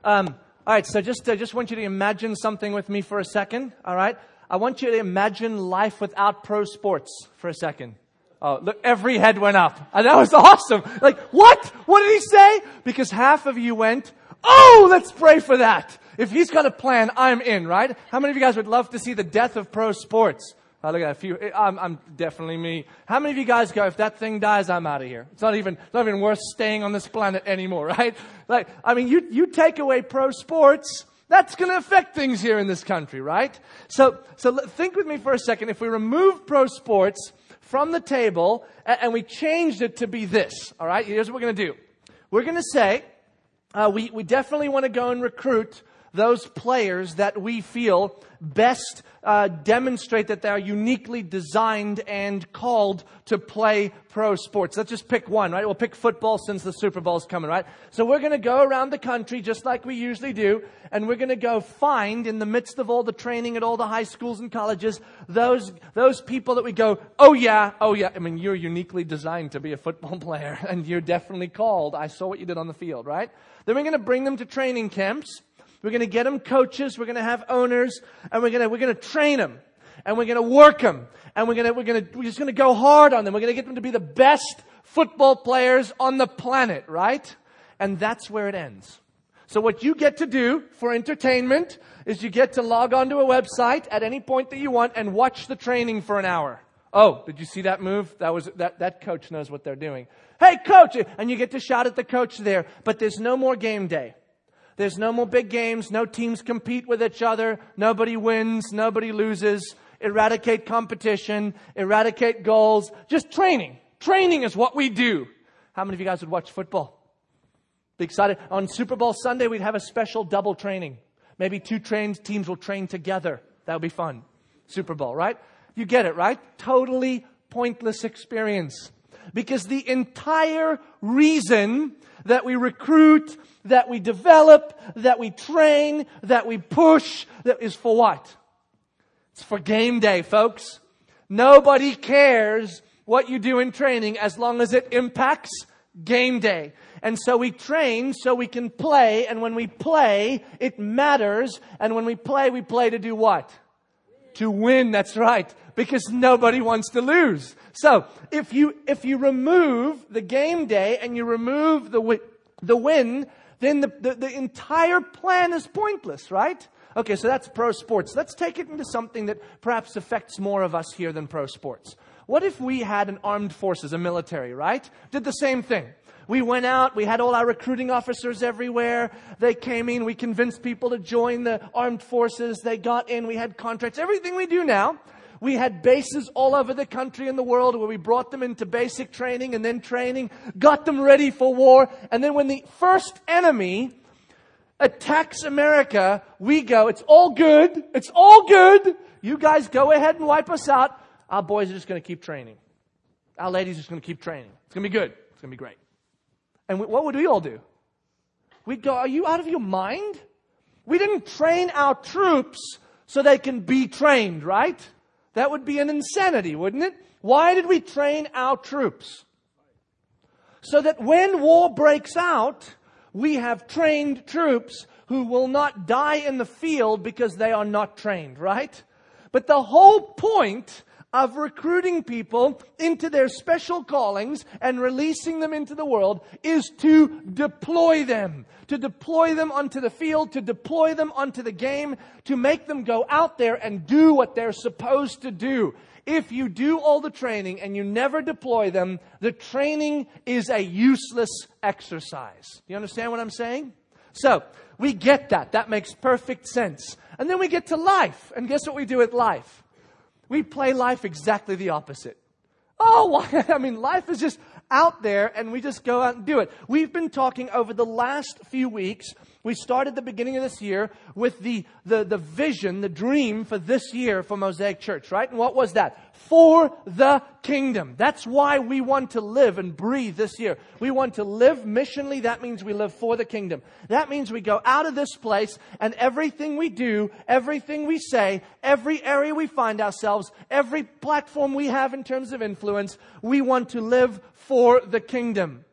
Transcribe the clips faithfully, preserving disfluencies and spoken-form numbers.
Um, all right, so just I uh, just want you to imagine something with me for a second, all right? I want you to imagine life without pro sports for a second. Oh, look, every head went up. And that was awesome. Like, what? What did he say? Because half of you went, oh, let's pray for that. If he's got a plan, I'm in, right? How many of you guys would love to see the death of pro sports? Oh, look at a few. I'm, I'm definitely me. How many of you guys go, if that thing dies, I'm out of here? It's not even, it's not even worth staying on this planet anymore, right? Like, I mean, you, you take away pro sports, that's going to affect things here in this country, right? So, so think with me for a second. If we remove pro sports from the table and, and we changed it to be this, all right? Here's what we're going to do. We're going to say, uh, we, we definitely want to go and recruit those players that we feel best uh, demonstrate that they're uniquely designed and called to play pro sports. Let's just pick one, right? We'll pick football since the Super Bowl's coming, right? So we're going to go around the country just like we usually do, and we're going to go find, in the midst of all the training at all the high schools and colleges, those those people that we go, oh yeah, oh yeah. I mean, you're uniquely designed to be a football player, and you're definitely called. I saw what you did on the field, right? Then we're going to bring them to training camps. We're going to get them coaches. We're going to have owners, and we're going to we're going to train them, and we're going to work them, and we're going to we're going to we're just going to go hard on them. We're going to get them to be the best football players on the planet, right? And that's where it ends. So what you get to do for entertainment is you get to log onto a website at any point that you want and watch the training for an hour. Oh, did you see that move? That was that that coach knows what they're doing. Hey, coach, and you get to shout at the coach there. But there's no more game day. There's no more big games. No teams compete with each other. Nobody wins. Nobody loses. Eradicate competition. Eradicate goals. Just training. Training is what we do. How many of you guys would watch football? Be excited. On Super Bowl Sunday, we'd have a special double training. Maybe two trained teams will train together. That would be fun. Super Bowl, right? You get it, right? Totally pointless experience. Because the entire reason that we recruit, that we develop, that we train, that we push, that is for what? It's for game day, folks. Nobody cares what you do in training as long as it impacts game day. And so we train so we can play, and when we play, it matters. And when we play, we play to do what? To win, that's right. Because nobody wants to lose. So, if you if you remove the game day and you remove the wi- the win, then the, the, the entire plan is pointless, right? Okay, so that's pro sports. Let's take it into something that perhaps affects more of us here than pro sports. What if we had an armed forces, a military, right? Did the same thing. We went out, we had all our recruiting officers everywhere. They came in, we convinced people to join the armed forces. They got in, we had contracts, everything we do now. We had bases all over the country and the world where we brought them into basic training and then training, got them ready for war. And then when the first enemy attacks America, we go, it's all good. It's all good. You guys go ahead and wipe us out. Our boys are just going to keep training. Our ladies are just going to keep training. It's going to be good. It's going to be great. And we, what would we all do? We'd go, are you out of your mind? We didn't train our troops so they can be trained, right? That would be an insanity, wouldn't it? Why did we train our troops? So that when war breaks out, we have trained troops who will not die in the field because they are not trained, right? But the whole point of recruiting people into their special callings and releasing them into the world is to deploy them. To deploy them onto the field, to deploy them onto the game, to make them go out there and do what they're supposed to do. If you do all the training and you never deploy them, the training is a useless exercise. Do you understand what I'm saying? So, we get that. That makes perfect sense. And then we get to life. And guess what we do with life? We play life exactly the opposite. Oh, why? I mean, life is just out there and we just go out and do it. We've been talking over the last few weeks. We started the beginning of this year with the, the, the vision, the dream for this year for Mosaic Church, right? And what was that? For the kingdom. That's why we want to live and breathe this year. We want to live missionally. That means we live for the kingdom. That means we go out of this place and everything we do, everything we say, every area we find ourselves, every platform we have in terms of influence, we want to live for the kingdom.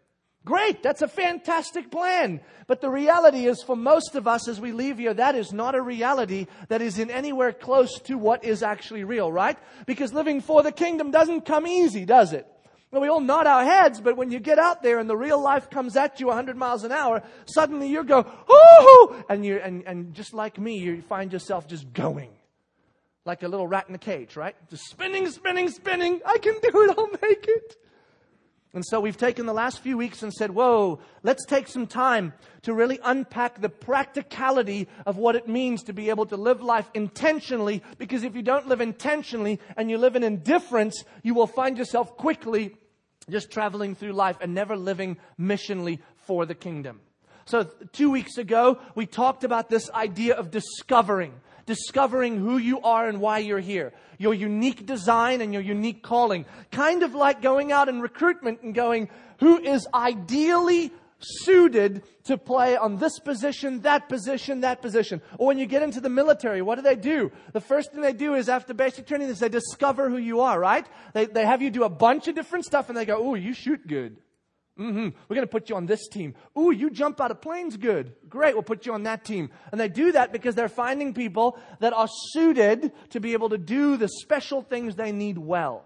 Great, that's a fantastic plan. But the reality is, for most of us as we leave here, that is not a reality that is in anywhere close to what is actually real, right? Because living for the kingdom doesn't come easy, does it? Well, we all nod our heads, but when you get out there and the real life comes at you one hundred miles an hour, suddenly you go, ooh, and you and, and just like me, you find yourself just going. Like a little rat in a cage, right? Just spinning, spinning, spinning. I can do it, I'll make it. And so we've taken the last few weeks and said, whoa, let's take some time to really unpack the practicality of what it means to be able to live life intentionally. Because if you don't live intentionally and you live in indifference, you will find yourself quickly just traveling through life and never living missionally for the kingdom. So two weeks ago, we talked about this idea of discovering. Discovering who you are and why you're here. Your unique design and your unique calling. Kind of like going out in recruitment and going, who is ideally suited to play on this position, that position, that position. Or when you get into the military, what do they do? The first thing they do is after basic training is they discover who you are, right? They, they have you do a bunch of different stuff and they go, ooh, you shoot good. Mm-hmm. We're going to put you on this team. Ooh, you jump out of planes good. Great, we'll put you on that team. And they do that because they're finding people that are suited to be able to do the special things they need well.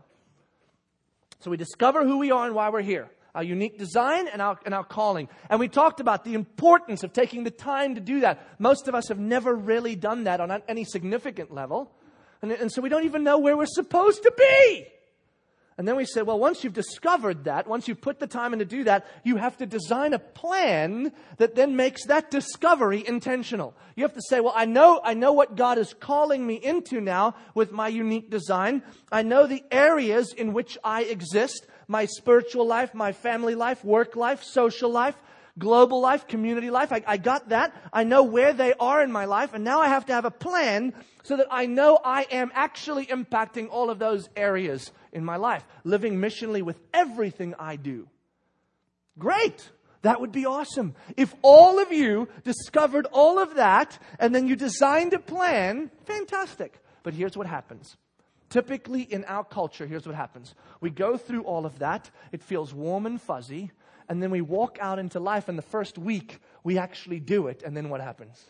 So we discover who we are and why we're here. Our unique design and our, and our calling. And we talked about the importance of taking the time to do that. Most of us have never really done that on any significant level. And, and so we don't even know where we're supposed to be. And then we said, well, once you've discovered that, once you've put the time in to do that, you have to design a plan that then makes that discovery intentional. You have to say, well, I know, I know what God is calling me into now with my unique design. I know the areas in which I exist, my spiritual life, my family life, work life, social life, global life, community life. I, I got that. I know where they are in my life. And now I have to have a plan so that I know I am actually impacting all of those areas in my life, living missionally with everything I do. Great. That would be awesome. If all of you discovered all of that and then you designed a plan, fantastic. But here's what happens. Typically in our culture, here's what happens. We go through all of that. It feels warm and fuzzy. And then we walk out into life, and the first week we actually do it. And then what happens?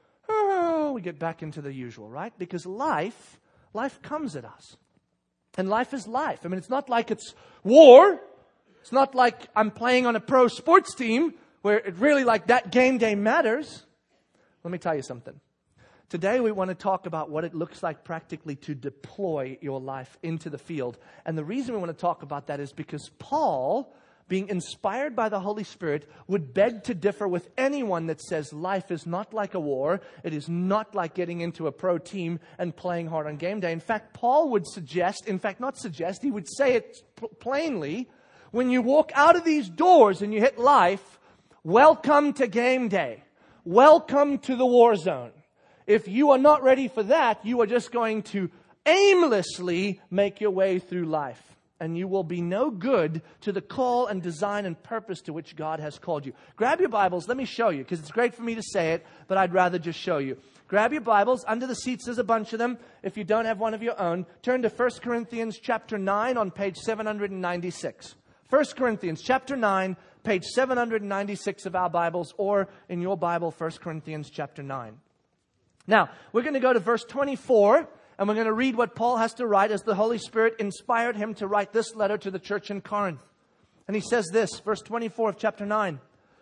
Oh, we get back into the usual, right? Because life, life comes at us. And life is life. I mean, it's not like it's war. It's not like I'm playing on a pro sports team where it really like that game day matters. Let me tell you something. Today we want to talk about what it looks like practically to deploy your life into the field. And the reason we want to talk about that is because Paul, being inspired by the Holy Spirit, would beg to differ with anyone that says life is not like a war. It is not like getting into a pro team and playing hard on game day. In fact, Paul would suggest, in fact, not suggest, he would say it plainly, when you walk out of these doors and you hit life, welcome to game day. Welcome to the war zone. If you are not ready for that, you are just going to aimlessly make your way through life. And you will be no good to the call and design and purpose to which God has called you. Grab your Bibles. Let me show you, because it's great for me to say it, but I'd rather just show you. Grab your Bibles. Under the seats, there's a bunch of them. If you don't have one of your own, turn to First Corinthians chapter nine on page seven ninety-six. First Corinthians chapter nine, page seven ninety-six of our Bibles, or in your Bible, First Corinthians chapter nine. Now, we're going to go to verse twenty-four. And we're going to read what Paul has to write as the Holy Spirit inspired him to write this letter to the church in Corinth. And he says this, verse twenty-four of chapter nine.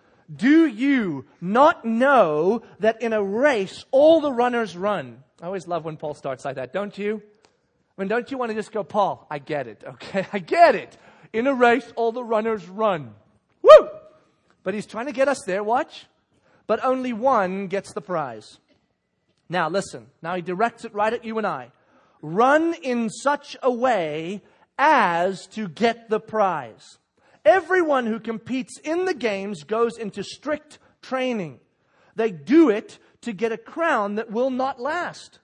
Do you not know that in a race all the runners run? I always love when Paul starts like that, don't you? I mean, don't you want to just go, Paul, I get it, okay? I get it. In a race all the runners run. Woo! But he's trying to get us there, watch. But only one gets the prize. Now listen, now he directs it right at you and I. Run in such a way as to get the prize. Everyone who competes in the games goes into strict training. They do it to get a crown that will not last.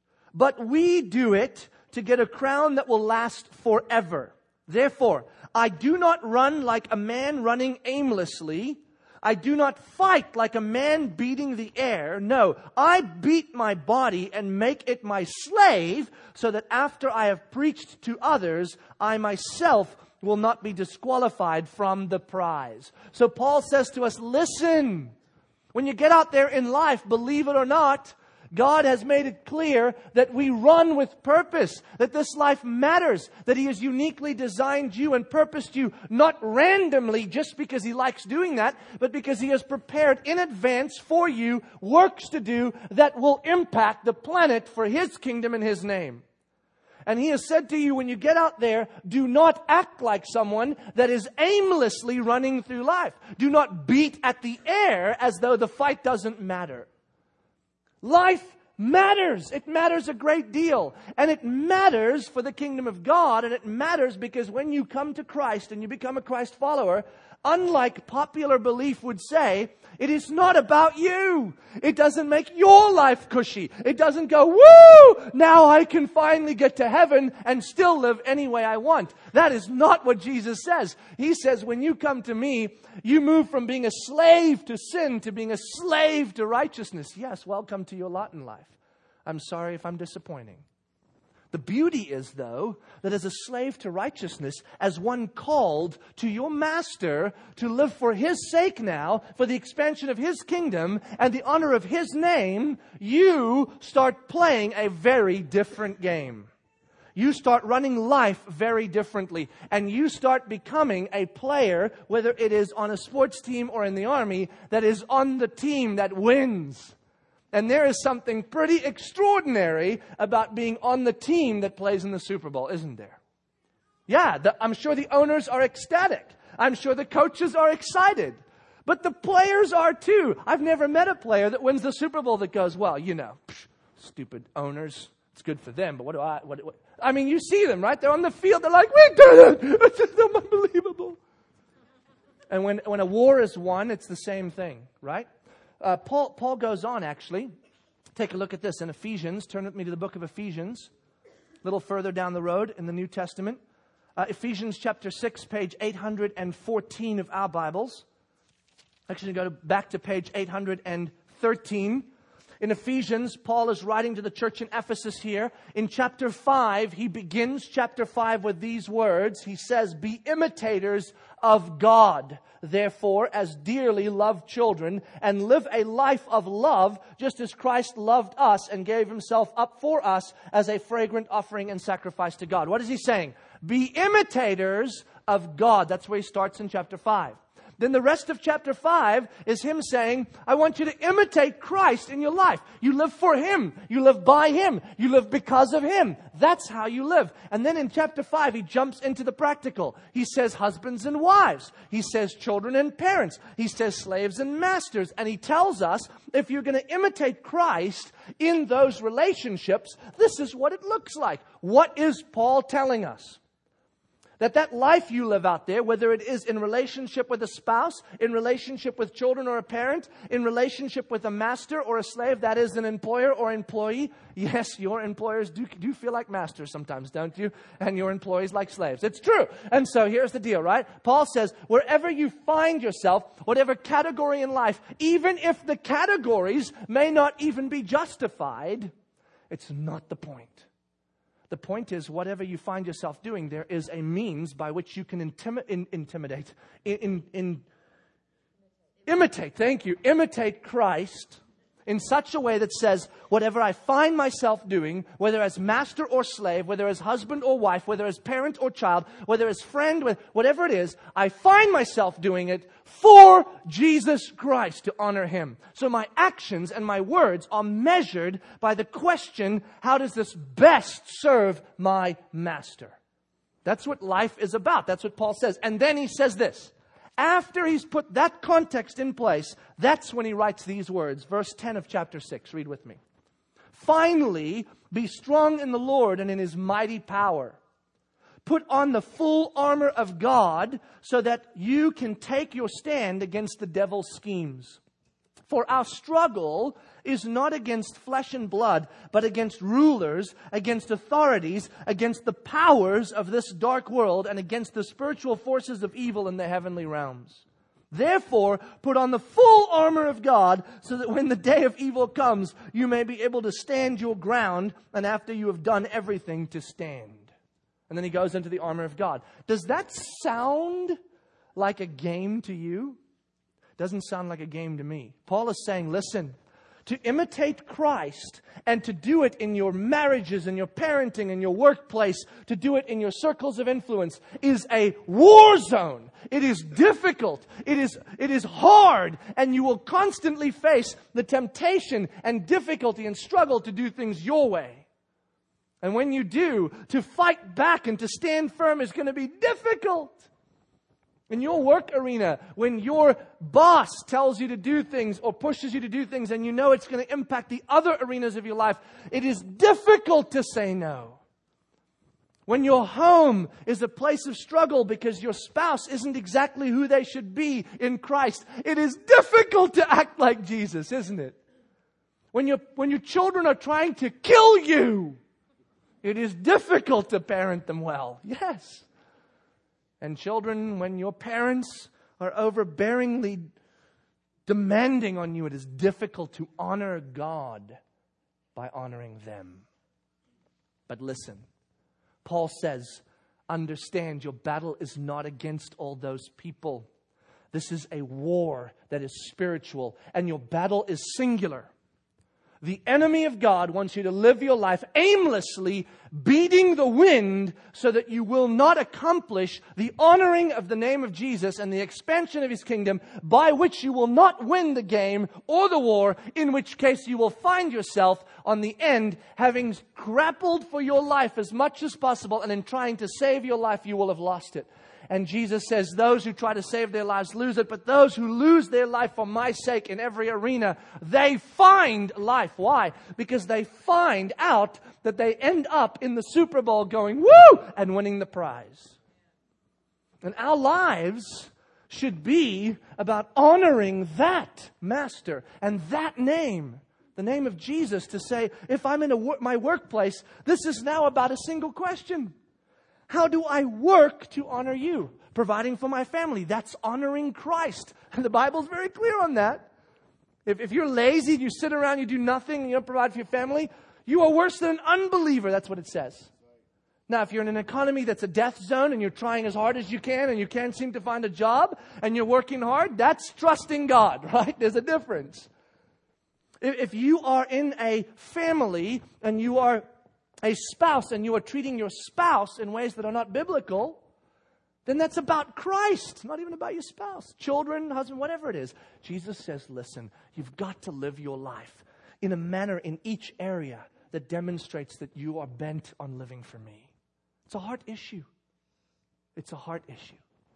But we do it to get a crown that will last forever. Therefore, I do not run like a man running aimlessly. I do not fight like a man beating the air. No, I beat my body and make it my slave so that after I have preached to others, I myself will not be disqualified from the prize. So Paul says to us, listen, when you get out there in life, believe it or not, God has made it clear that we run with purpose, that this life matters, that He has uniquely designed you and purposed you, not randomly just because He likes doing that, but because He has prepared in advance for you works to do that will impact the planet for His kingdom and His name. And He has said to you, when you get out there, do not act like someone that is aimlessly running through life. Do not beat at the air as though the fight doesn't matter. Life matters. It matters a great deal. And it matters for the kingdom of God. And it matters because when you come to Christ and you become a Christ follower, unlike popular belief would say, it is not about you. It doesn't make your life cushy. It doesn't go, woo, now I can finally get to heaven and still live any way I want. That is not what Jesus says. He says, when you come to me, you move from being a slave to sin to being a slave to righteousness. Yes, welcome to your lot in life. I'm sorry if I'm disappointing. The beauty is, though, that as a slave to righteousness, as one called to your master to live for His sake now, for the expansion of His kingdom and the honor of His name, you start playing a very different game. You start running life very differently. And you start becoming a player, whether it is on a sports team or in the army, that is on the team that wins. And there is something pretty extraordinary about being on the team that plays in the Super Bowl, isn't there? Yeah, the, I'm sure the owners are ecstatic. I'm sure the coaches are excited. But the players are too. I've never met a player that wins the Super Bowl that goes, well, you know, psh, stupid owners. It's good for them, but what do I... What, what? I mean, you see them, right? They're on the field. They're like, we did it. It's just unbelievable. And when, when a war is won, it's the same thing, right? Uh, Paul, Paul goes on, actually. Take a look at this in Ephesians. Turn with me to the book of Ephesians. A little further down the road in the New Testament. Uh, Ephesians chapter six, page eight hundred fourteen of our Bibles. Actually, go to, back to page eight hundred thirteen. In Ephesians, Paul is writing to the church in Ephesus here. In chapter five, he begins chapter five with these words. He says, be imitators of God, therefore, as dearly loved children, and live a life of love, just as Christ loved us and gave Himself up for us as a fragrant offering and sacrifice to God. What is he saying? Be imitators of God. That's where he starts in chapter five. Then the rest of chapter five is him saying, I want you to imitate Christ in your life. You live for Him. You live by Him. You live because of Him. That's how you live. And then in chapter five, he jumps into the practical. He says husbands and wives. He says children and parents. He says slaves and masters. And he tells us, if you're going to imitate Christ in those relationships, this is what it looks like. What is Paul telling us? That that life you live out there, whether it is in relationship with a spouse, in relationship with children or a parent, in relationship with a master or a slave, that is an employer or employee. Yes, your employers do, do feel like masters sometimes, don't you? And your employees like slaves. It's true. And so here's the deal, right? Paul says, wherever you find yourself, whatever category in life, even if the categories may not even be justified, it's not the point. The point is, whatever you find yourself doing, there is a means by which you can intimi- in, intimidate, in, in, in, imitate, thank you, imitate Christ in such a way that says, whatever I find myself doing, whether as master or slave, whether as husband or wife, whether as parent or child, whether as friend, whatever it is, I find myself doing it for Jesus Christ to honor Him. So my actions and my words are measured by the question, how does this best serve my master? That's what life is about. That's what Paul says. And then he says this. After he's put that context in place, that's when he writes these words. Verse ten of chapter six. Read with me. Finally, be strong in the Lord and in His mighty power. Put on the full armor of God so that you can take your stand against the devil's schemes. For our struggle is not against flesh and blood, but against rulers, against authorities, against the powers of this dark world, and against the spiritual forces of evil in the heavenly realms. Therefore, put on the full armor of God, so that when the day of evil comes, you may be able to stand your ground, and after you have done everything, to stand. And then he goes into the armor of God. Does that sound like a game to you? Doesn't sound like a game to me. Paul is saying, listen, to imitate Christ and to do it in your marriages and your parenting and your workplace, to do it in your circles of influence is a war zone. It is difficult. It is, it is hard. And you will constantly face the temptation and difficulty and struggle to do things your way. And when you do, to fight back and to stand firm is going to be difficult. In your work arena, when your boss tells you to do things or pushes you to do things and you know it's going to impact the other arenas of your life, it is difficult to say no. When your home is a place of struggle because your spouse isn't exactly who they should be in Christ, it is difficult to act like Jesus, isn't it? When your, when your children are trying to kill you, it is difficult to parent them well. Yes. And children, when your parents are overbearingly demanding on you, it is difficult to honor God by honoring them. But listen, Paul says, understand your battle is not against all those people. This is a war that is spiritual, and your battle is singular. The enemy of God wants you to live your life aimlessly, beating the wind so that you will not accomplish the honoring of the name of Jesus and the expansion of His kingdom, by which you will not win the game or the war, in which case you will find yourself on the end having grappled for your life as much as possible, and in trying to save your life you will have lost it. And Jesus says, those who try to save their lives lose it, but those who lose their life for my sake in every arena, they find life. Why? Because they find out that they end up in the Super Bowl going, woo, and winning the prize. And our lives should be about honoring that master and that name, the name of Jesus, to say, if I'm in a, my workplace, this is now about a single question. How do I work to honor you? Providing for my family. That's honoring Christ. And the Bible's very clear on that. If, if you're lazy, you sit around, you do nothing, and you don't provide for your family, you are worse than an unbeliever. That's what it says. Now, if you're in an economy that's a death zone and you're trying as hard as you can and you can't seem to find a job and you're working hard, that's trusting God, right? There's a difference. If, if you are in a family and you are a spouse and you are treating your spouse in ways that are not biblical, then that's about Christ, not even about your spouse, children, husband, whatever it is. Jesus says, listen, you've got to live your life in a manner in each area that demonstrates that you are bent on living for me. It's a heart issue. It's a heart issue.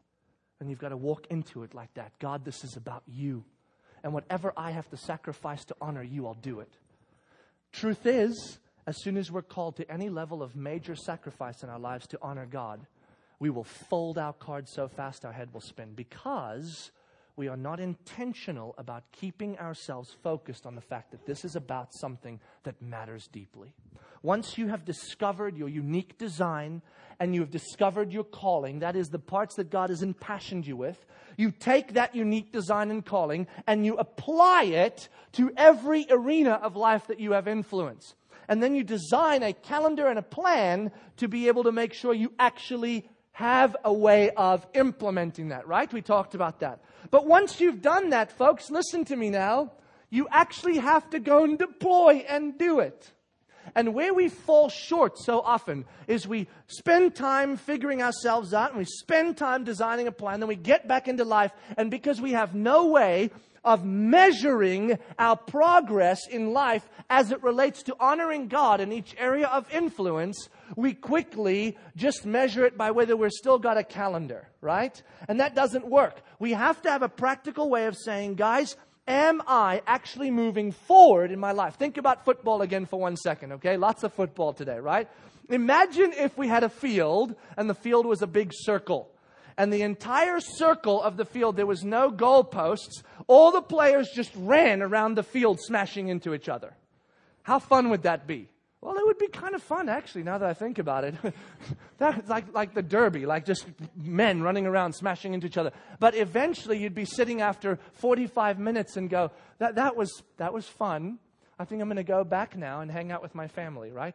And you've got to walk into it like that. God, this is about you. And whatever I have to sacrifice to honor you, I'll do it. Truth is, as soon as we're called to any level of major sacrifice in our lives to honor God, we will fold our cards so fast our head will spin, because we are not intentional about keeping ourselves focused on the fact that this is about something that matters deeply. Once you have discovered your unique design and you have discovered your calling, that is the parts that God has impassioned you with, you take that unique design and calling and you apply it to every arena of life that you have influence. And then you design a calendar and a plan to be able to make sure you actually have a way of implementing that, right? We talked about that. But once you've done that, folks, listen to me now, you actually have to go and deploy and do it. And where we fall short so often is we spend time figuring ourselves out and we spend time designing a plan, then we get back into life, and because we have no way of measuring our progress in life as it relates to honoring God in each area of influence, we quickly just measure it by whether we're still got a calendar, right? And that doesn't work. We have to have a practical way of saying, guys, am I actually moving forward in my life? Think about football again for one second, okay? Lots of football today, right? Imagine if we had a field and the field was a big circle. And the entire circle of the field, there was no goalposts. All the players just ran around the field smashing into each other. How fun would that be? Well, it would be kind of fun, actually, now that I think about it. That's like, like the derby, like just men running around smashing into each other. But eventually you'd be sitting after forty-five minutes and go, that, that was, that was fun. I think I'm going to go back now and hang out with my family, right?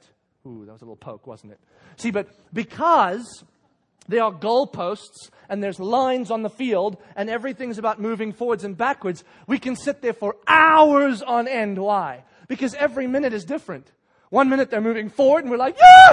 Ooh, that was a little poke, wasn't it? See, but because there are goalposts and there's lines on the field and everything's about moving forwards and backwards, we can sit there for hours on end. Why? Because every minute is different. One minute they're moving forward and we're like, yeah,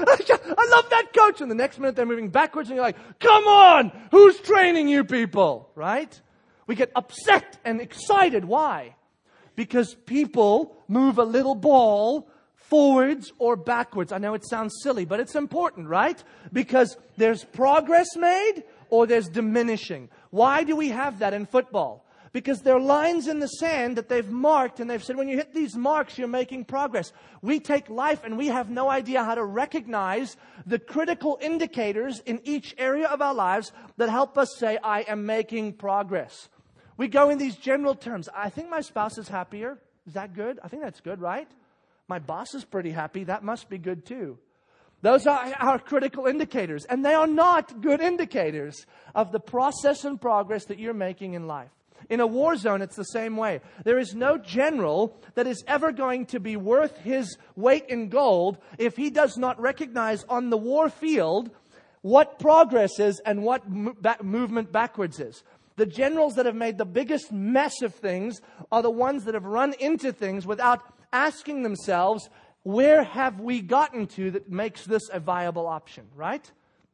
I love that coach. And the next minute they're moving backwards and you're like, come on, who's training you people? Right? We get upset and excited. Why? Because people move a little ball forwards or backwards. I know it sounds silly, but it's important, right? Because there's progress made or there's diminishing. Why do we have that in football? Because there are lines in the sand that they've marked and they've said, when you hit these marks, you're making progress. We take life and we have no idea how to recognize the critical indicators in each area of our lives that help us say, I am making progress. We go in these general terms. I think my spouse is happier. Is that good? I think that's good, right? My boss is pretty happy. That must be good too. Those are our critical indicators. And they are not good indicators of the process and progress that you're making in life. In a war zone, it's the same way. There is no general that is ever going to be worth his weight in gold if he does not recognize on the war field what progress is and what mo- ba- movement backwards is. The generals that have made the biggest mess of things are the ones that have run into things without asking themselves, where have we gotten to that makes this a viable option, right?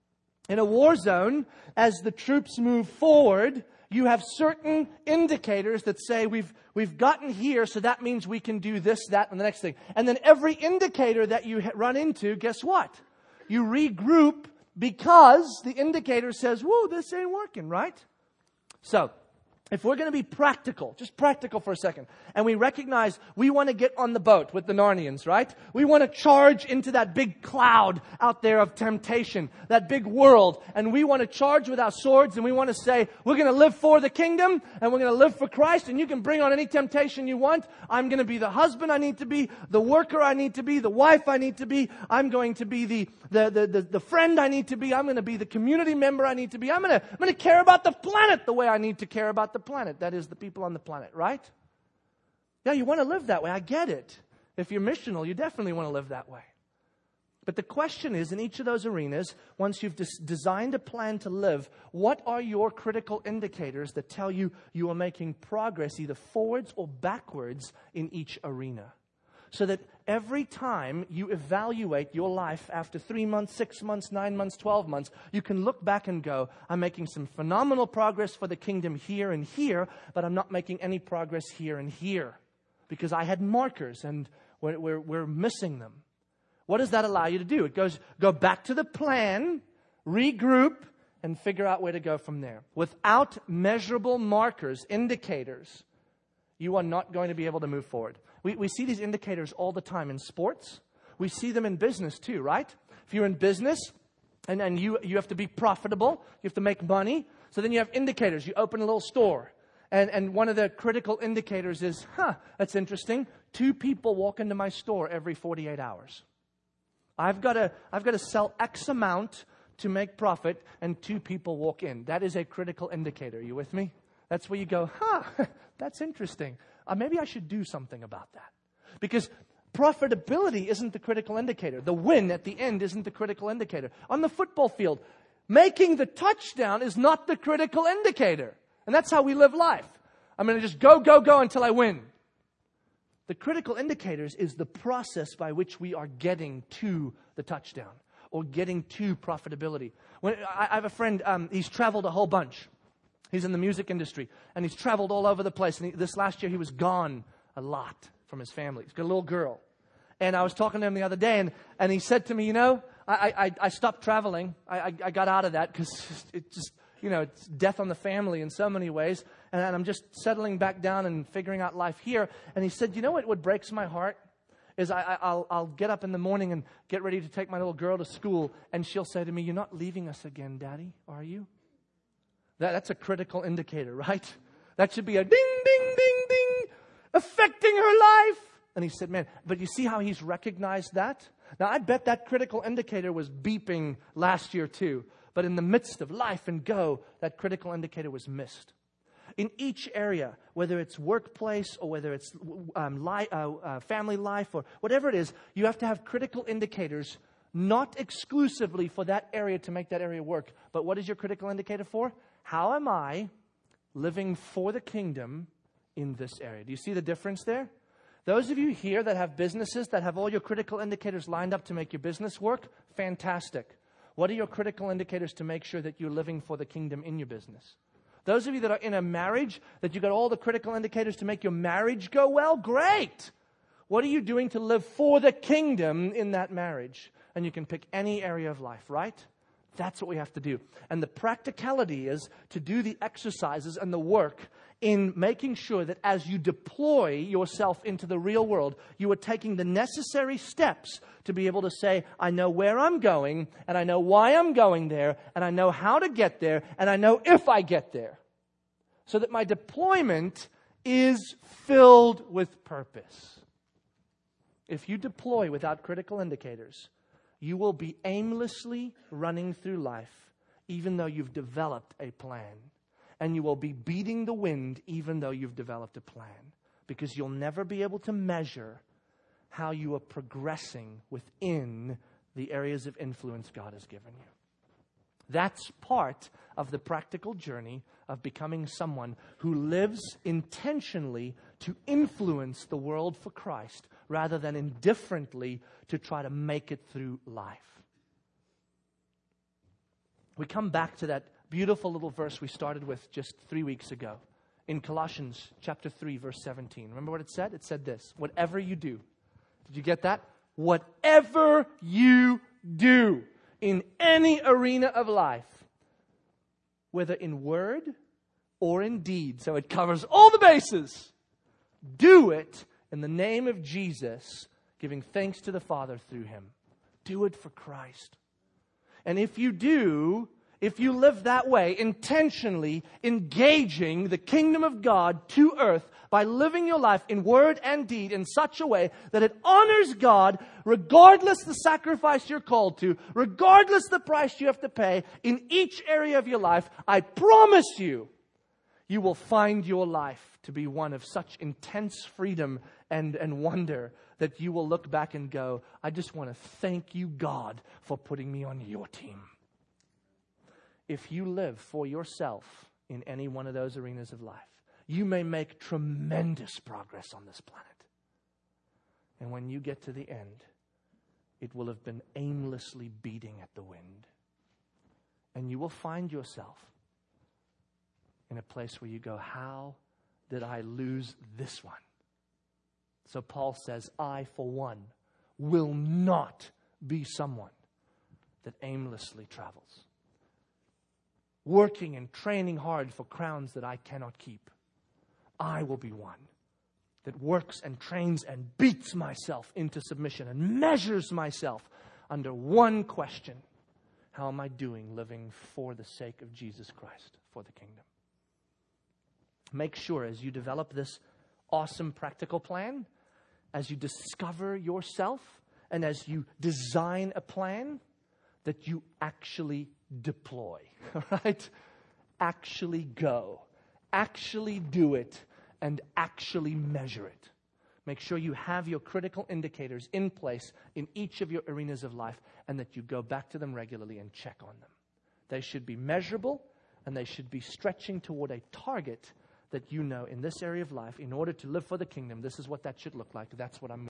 In a war zone, as the troops move forward, you have certain indicators that say we've we've gotten here, so that means we can do this, that, and the next thing. And then every indicator that you run into, guess what? You regroup because the indicator says, whoa, this ain't working, right? So, if we're going to be practical, just practical for a second, and we recognize we want to get on the boat with the Narnians, right? We want to charge into that big cloud out there of temptation, that big world, and we want to charge with our swords, and we want to say, we're going to live for the kingdom, and we're going to live for Christ, and you can bring on any temptation you want. I'm going to be the husband I need to be, the worker I need to be, the wife I need to be. I'm going to be the the the the, the friend I need to be. I'm going to be the community member I need to be. I'm going to I'm going to care about the planet the way I need to care about the planet. That is the people on the planet, right? Yeah, you want to live that way. I get it. If you're missional, you definitely want to live that way. But the question is, in each of those arenas, once you've des- designed a plan to live, what are your critical indicators that tell you you are making progress either forwards or backwards in each arena? So that every time you evaluate your life after three months, six months, nine months, twelve months, you can look back and go, I'm making some phenomenal progress for the kingdom here and here, but I'm not making any progress here and here because I had markers and we're, we're, we're missing them. What does that allow you to do? It goes, go back to the plan, regroup, and figure out where to go from there. Without measurable markers, indicators, you are not going to be able to move forward. We we see these indicators all the time in sports. We see them in business too, right? If you're in business and, and you, you have to be profitable, you have to make money. So then you have indicators. You open a little store. And, and one of the critical indicators is, huh, that's interesting. Two people walk into my store every forty-eight hours. I've got to I've got to sell X amount to make profit, and two people walk in. That is a critical indicator. Are you with me? That's where you go, huh, that's interesting. Uh, maybe I should do something about that. Because profitability isn't the critical indicator. The win at the end isn't the critical indicator. On the football field, making the touchdown is not the critical indicator. And that's how we live life. I'm going to just go, go, go until I win. The critical indicators is the process by which we are getting to the touchdown or getting to profitability. When I, I have a friend, um, he's traveled a whole bunch. He's in the music industry, and he's traveled all over the place. And he, this last year, he was gone a lot from his family. He's got a little girl. And I was talking to him the other day, and, and he said to me, you know, I, I, I stopped traveling. I, I, I got out of that because it just, you know, it's death on the family in so many ways. And, and I'm just settling back down and figuring out life here. And he said, you know what, what breaks my heart is I, I, I'll, I'll get up in the morning and get ready to take my little girl to school. And she'll say to me, you're not leaving us again, Daddy, are you? That, that's a critical indicator, right? That should be a ding, ding, ding, ding, affecting her life. And he said, man, but you see how he's recognized that? Now, I bet that critical indicator was beeping last year too. But in the midst of life and go, that critical indicator was missed. in each area, whether it's workplace or whether it's um, li- uh, uh, family life or whatever it is, you have to have critical indicators, not exclusively for that area to make that area work. But what is your critical indicator for? How am I living for the kingdom in this area? Do you see the difference there? Those of you here that have businesses that have all your critical indicators lined up to make your business work, fantastic. What are your critical indicators to make sure that you're living for the kingdom in your business? Those of you that are in a marriage, that you got all the critical indicators to make your marriage go well, great. What are you doing to live for the kingdom in that marriage? And you can pick any area of life, right? That's what we have to do. And the practicality is to do the exercises and the work in making sure that as you deploy yourself into the real world, you are taking the necessary steps to be able to say, I know where I'm going, and I know why I'm going there, and I know how to get there, and I know if I get there. So that my deployment is filled with purpose. If you deploy without critical indicators, you will be aimlessly running through life, even though you've developed a plan. And you will be beating the wind, even though you've developed a plan. Because you'll never be able to measure how you are progressing within the areas of influence God has given you. That's part of the practical journey of becoming someone who lives intentionally to influence the world for Christ, rather than indifferently to try to make it through life. We come back to that beautiful little verse we started with just three weeks ago in Colossians chapter three, verse seventeen. Remember what it said? It said this: whatever you do. Did you get that? Whatever you do in any arena of life, whether in word or in deed, so it covers all the bases, do it in the name of Jesus, giving thanks to the Father through Him. Do it for Christ. And if you do, if you live that way, intentionally engaging the kingdom of God to earth by living your life in word and deed in such a way that it honors God, regardless the sacrifice you're called to, regardless the price you have to pay in each area of your life, I promise you, you will find your life to be one of such intense freedom and, and wonder that you will look back and go, I just want to thank you, God, for putting me on your team. If you live for yourself in any one of those arenas of life, you may make tremendous progress on this planet. And when you get to the end, it will have been aimlessly beating at the wind. And you will find yourself in a place where you go, how did I lose this one? So Paul says, I, for one, will not be someone that aimlessly travels, working and training hard for crowns that I cannot keep. I will be one that works and trains and beats myself into submission and measures myself under one question. How am I doing living for the sake of Jesus Christ, for the kingdom? Make sure as you develop this awesome practical plan, as you discover yourself, and as you design a plan, that you actually deploy, right? Actually go. Actually do it, and actually measure it. Make sure you have your critical indicators in place in each of your arenas of life, and that you go back to them regularly and check on them. They should be measurable, and they should be stretching toward a target that you know in this area of life, in order to live for the kingdom, this is what that should look like. That's what I'm